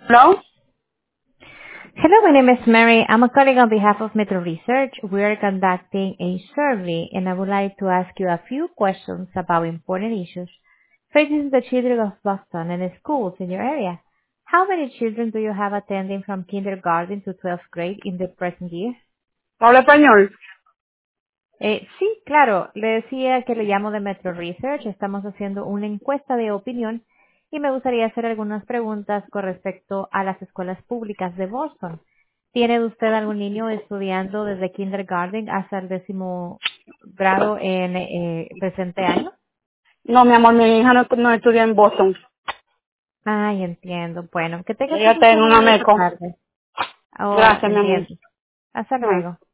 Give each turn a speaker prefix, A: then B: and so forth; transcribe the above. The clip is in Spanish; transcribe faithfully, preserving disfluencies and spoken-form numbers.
A: Hello.
B: Hello, my name is Mary. I'm a colleague on behalf of Metro Research. We are conducting a survey, and I would like to ask you a few questions about important issues facing the children of Boston and schools in your area. How many children do you have attending from kindergarten to twelfth grade in the present year?
A: Habla español.
B: Eh, sí, claro. Le decía que le llamo de Metro Research. Estamos haciendo una encuesta de opinión y me gustaría hacer algunas preguntas con respecto a las escuelas públicas de Boston. ¿Tiene usted algún niño estudiando desde kindergarten hasta el décimo grado en eh, presente año?
A: No, mi amor, mi hija no, no estudia en Boston.
B: Ay, entiendo. Bueno, que tengas
A: Ella
B: un
A: está en
B: gusto muy
A: una
B: bonita
A: meco.
B: tarde. Oh,
A: Gracias, mi amor.
B: entiendo. Hasta
A: Ah.
B: luego.